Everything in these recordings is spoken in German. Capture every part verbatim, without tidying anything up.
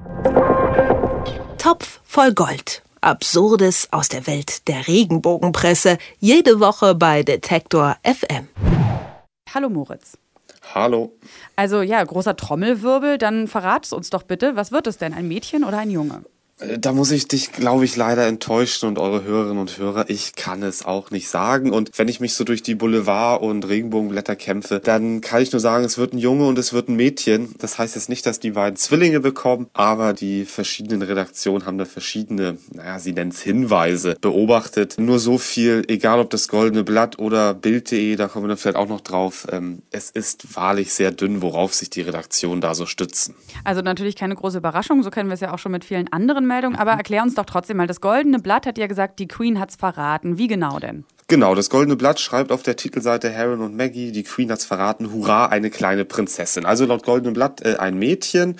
Topf voll Gold. Absurdes aus der Welt der Regenbogenpresse. Jede Woche bei Detektor F M. Hallo Moritz. Hallo. Also ja, großer Trommelwirbel, dann verrat es uns doch bitte, was wird es denn, ein Mädchen oder ein Junge? Da muss ich dich, glaube ich, leider enttäuschen und eure Hörerinnen und Hörer. Ich kann es auch nicht sagen. Und wenn ich mich so durch die Boulevard- und Regenbogenblätter kämpfe, dann kann ich nur sagen, es wird ein Junge und es wird ein Mädchen. Das heißt jetzt nicht, dass die beiden Zwillinge bekommen, aber die verschiedenen Redaktionen haben da verschiedene, naja, sie nennen es Hinweise, beobachtet. Nur so viel, egal ob das Goldene Blatt oder Bild punkt de, da kommen wir dann vielleicht auch noch drauf. Ähm, es ist wahrlich sehr dünn, worauf sich die Redaktionen da so stützen. Also natürlich keine große Überraschung, so kennen wir es ja auch schon mit vielen anderen Meldung, aber erklär uns doch trotzdem mal, das Goldene Blatt hat ja gesagt, die Queen hat's verraten. Wie genau denn? Genau, das Goldene Blatt schreibt auf der Titelseite Harry und Maggie, die Queen hat's verraten, hurra, eine kleine Prinzessin. Also laut Goldenem Blatt äh, ein Mädchen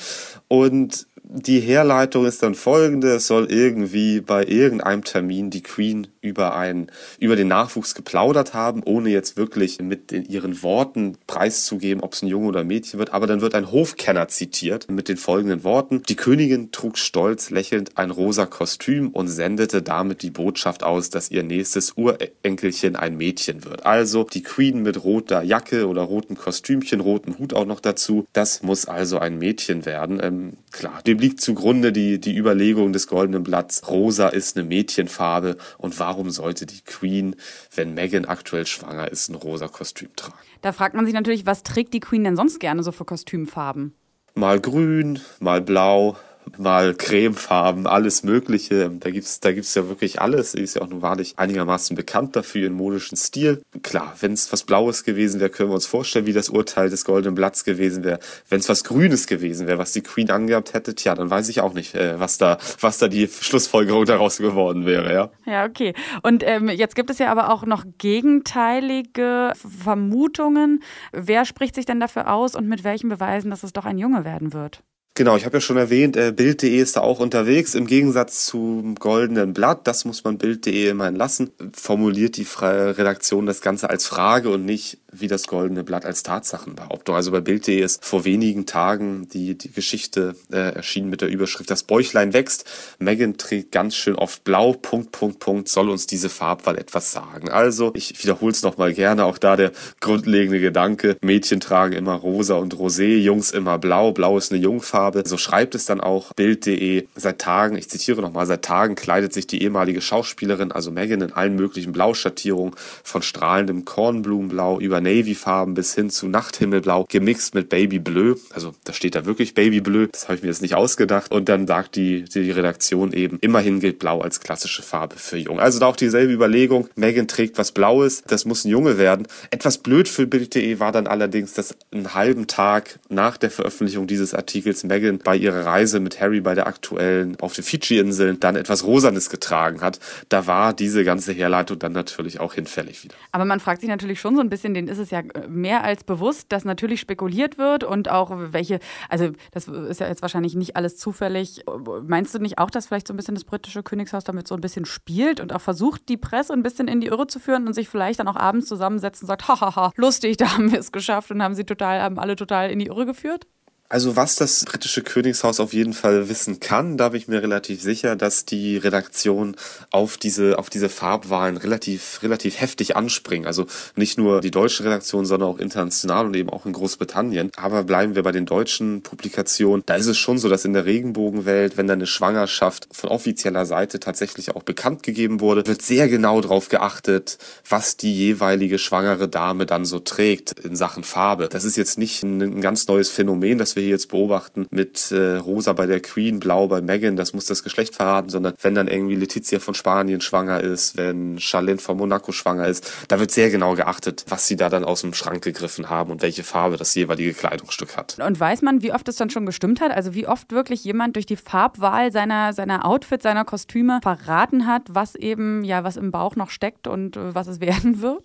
und die Herleitung ist dann folgende, es soll irgendwie bei irgendeinem Termin die Queen über einen, über den Nachwuchs geplaudert haben, ohne jetzt wirklich mit in ihren Worten preiszugeben, ob es ein Junge oder ein Mädchen wird, aber dann wird ein Hofkenner zitiert mit den folgenden Worten: Die Königin trug stolz lächelnd ein rosa Kostüm und sendete damit die Botschaft aus, dass ihr nächstes Urenkelchen ein Mädchen wird. Also die Queen mit roter Jacke oder rotem Kostümchen, rotem Hut auch noch dazu, das muss also ein Mädchen werden. Ähm, klar, dem liegt zugrunde die, die Überlegung des Goldenen Blatts, rosa ist eine Mädchenfarbe und warum sollte die Queen, wenn Meghan aktuell schwanger ist, ein rosa Kostüm tragen? Da fragt man sich natürlich, was trägt die Queen denn sonst gerne so für Kostümfarben? Mal grün, mal blau, mal cremefarben, alles Mögliche. Da gibt's, da gibt's ja wirklich alles. Sie ist ja auch nun wahrlich einigermaßen bekannt dafür, ihren modischen Stil. Klar, wenn es was Blaues gewesen wäre, können wir uns vorstellen, wie das Urteil des Goldenen Blatts gewesen wäre. Wenn es was Grünes gewesen wäre, was die Queen angehabt hätte, tja, dann weiß ich auch nicht, äh, was da, was da die Schlussfolgerung daraus geworden wäre, ja. Ja, okay. Und ähm, jetzt gibt es ja aber auch noch gegenteilige Vermutungen. Wer spricht sich denn dafür aus und mit welchen Beweisen, dass es doch ein Junge werden wird? Genau, ich habe ja schon erwähnt, äh, Bild punkt de ist da auch unterwegs. Im Gegensatz zum Goldenen Blatt, das muss man Bild punkt de immerhin lassen, formuliert die freie Redaktion das Ganze als Frage und nicht wie das Goldene Blatt als Tatsachenbehauptung. Also bei Bild punkt de ist vor wenigen Tagen die, die Geschichte äh, erschienen mit der Überschrift: Das Bäuchlein wächst, Meghan trägt ganz schön oft blau, Punkt, Punkt, Punkt, soll uns diese Farbwahl etwas sagen. Also, ich wiederhole es nochmal gerne, auch da der grundlegende Gedanke: Mädchen tragen immer rosa und rosé, Jungs immer blau, blau ist eine Jungfarbe. So schreibt es dann auch Bild punkt de. Seit Tagen, ich zitiere nochmal, seit Tagen kleidet sich die ehemalige Schauspielerin, also Meghan, in allen möglichen Blauschattierungen, von strahlendem Kornblumenblau über Navyfarben bis hin zu Nachthimmelblau, gemixt mit Babybleu. Also da steht da wirklich Babybleu, das habe ich mir jetzt nicht ausgedacht. Und dann sagt die, die Redaktion eben, immerhin gilt Blau als klassische Farbe für Jung. Also da auch dieselbe Überlegung, Meghan trägt was Blaues, das muss ein Junge werden. Etwas blöd für Bild punkt de war dann allerdings, dass einen halben Tag nach der Veröffentlichung dieses Artikels Meghan bei ihrer Reise mit Harry bei der aktuellen auf den Fidschi-Inseln dann etwas Rosanes getragen hat. Da war diese ganze Herleitung dann natürlich auch hinfällig wieder. Aber man fragt sich natürlich schon so ein bisschen, denen ist es ja mehr als bewusst, dass natürlich spekuliert wird und auch welche, also das ist ja jetzt wahrscheinlich nicht alles zufällig. Meinst du nicht auch, dass vielleicht so ein bisschen das britische Königshaus damit so ein bisschen spielt und auch versucht, die Presse ein bisschen in die Irre zu führen und sich vielleicht dann auch abends zusammensetzt und sagt, hahaha, lustig, da haben wir es geschafft und haben sie total, haben alle total in die Irre geführt? Also was das britische Königshaus auf jeden Fall wissen kann, da bin ich mir relativ sicher, dass die Redaktion auf diese auf diese Farbwahlen relativ relativ heftig anspringen. Also nicht nur die deutsche Redaktion, sondern auch international und eben auch in Großbritannien. Aber bleiben wir bei den deutschen Publikationen. Da ist es schon so, dass in der Regenbogenwelt, wenn da eine Schwangerschaft von offizieller Seite tatsächlich auch bekannt gegeben wurde, wird sehr genau darauf geachtet, was die jeweilige schwangere Dame dann so trägt in Sachen Farbe. Das ist jetzt nicht ein, ein ganz neues Phänomen, das wir hier jetzt beobachten mit äh, rosa bei der Queen, blau bei Meghan, das muss das Geschlecht verraten, sondern wenn dann irgendwie Letizia von Spanien schwanger ist, wenn Charlene von Monaco schwanger ist, da wird sehr genau geachtet, was sie da dann aus dem Schrank gegriffen haben und welche Farbe das jeweilige Kleidungsstück hat. Und weiß man, wie oft es dann schon gestimmt hat? Also wie oft wirklich jemand durch die Farbwahl seiner, seiner Outfits, seiner Kostüme verraten hat, was eben, ja, was im Bauch noch steckt und äh, was es werden wird?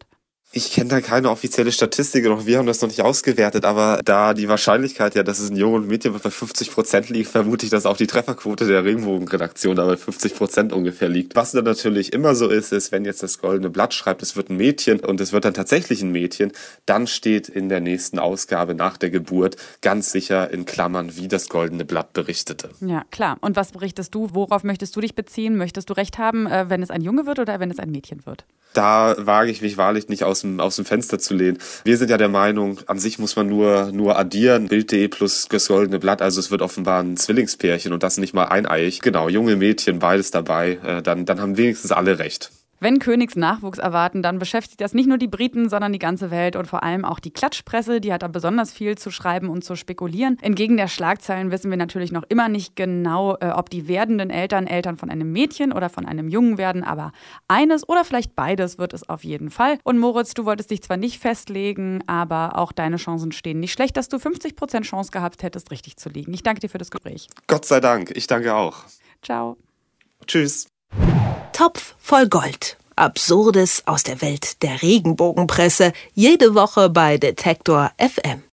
Ich kenne da keine offizielle Statistik und auch wir haben das noch nicht ausgewertet, aber da die Wahrscheinlichkeit ja, dass es ein Junge und ein Mädchen wird, bei fünfzig Prozent liegt, vermute ich, dass auch die Trefferquote der Regenbogenredaktion da bei fünfzig Prozent ungefähr liegt. Was dann natürlich immer so ist, ist, wenn jetzt das Goldene Blatt schreibt, es wird ein Mädchen und es wird dann tatsächlich ein Mädchen, dann steht in der nächsten Ausgabe nach der Geburt ganz sicher in Klammern, wie das Goldene Blatt berichtete. Ja, klar. Und was berichtest du? Worauf möchtest du dich beziehen? Möchtest du recht haben, wenn es ein Junge wird oder wenn es ein Mädchen wird? Da wage ich mich wahrlich nicht aus dem, aus dem Fenster zu lehnen. Wir sind ja der Meinung, an sich muss man nur, nur addieren. Bild punkt de plus das Goldene Blatt. Also es wird offenbar ein Zwillingspärchen und das nicht mal eineiig. Genau, junge Mädchen, beides dabei. Äh, dann, dann haben wenigstens alle recht. Wenn Königs Nachwuchs erwarten, dann beschäftigt das nicht nur die Briten, sondern die ganze Welt und vor allem auch die Klatschpresse. Die hat da besonders viel zu schreiben und zu spekulieren. Entgegen der Schlagzeilen wissen wir natürlich noch immer nicht genau, ob die werdenden Eltern Eltern von einem Mädchen oder von einem Jungen werden. Aber eines oder vielleicht beides wird es auf jeden Fall. Und Moritz, du wolltest dich zwar nicht festlegen, aber auch deine Chancen stehen nicht schlecht, dass du fünfzig Prozent Chance gehabt hättest, richtig zu liegen. Ich danke dir für das Gespräch. Gott sei Dank. Ich danke auch. Ciao. Tschüss. Topf voll Gold. Absurdes aus der Welt der Regenbogenpresse. Jede Woche bei Detektor F M.